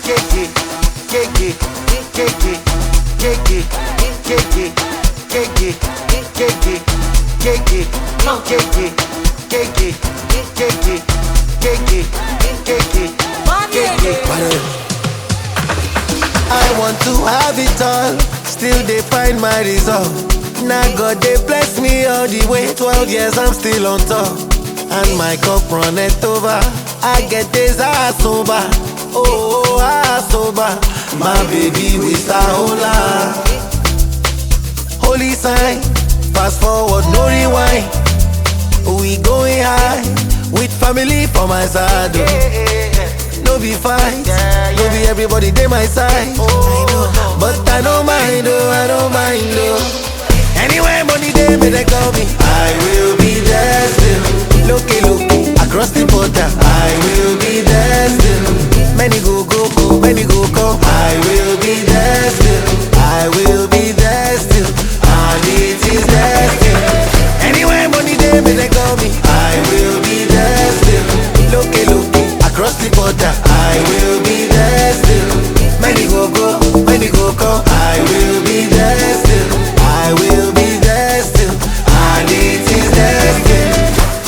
I want to have it all, still they find my resolve. Now God they bless me all the way, 12 years I'm still on top. And my cup runneth over, I get this ass sober. Oh, ass sober. My baby with a hola. Holy sign, fast forward, no rewind. We going high, with family for my side. No be fight, no be everybody they my side. But I don't mind, oh, I don't mind, oh. Anywhere money they may they call me, I will be there still. Look, across the border, I will be there still. Many go, many go come, I will be there still. I will be there still, and it is there still. Anywhere money they may they call me, I will be there still. Look, across the border, I will be there still. Many go, many go come, I will be there still. I will be there still, and it is there still.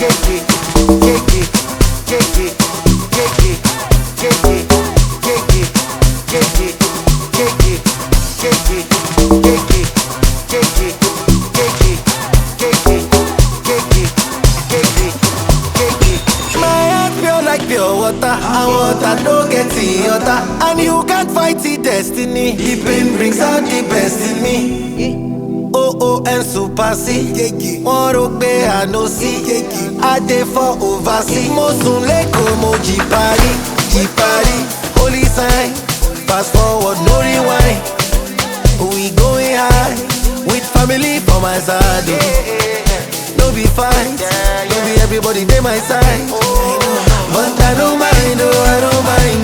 My heart pure like pure water, and water don't get water. And you can't fight the destiny. The pain brings out the best in me. Oh, and super C. Wọ́n rò pé I no see. I dey for oversea. Mo sùn lẹ́kọ̀ọ́ mo jí parí. Holy sign, fast forward no rewind. We going high, with family for my side. No be fight, no be everybody dey my side. But I don't mind, oh, I don't mind.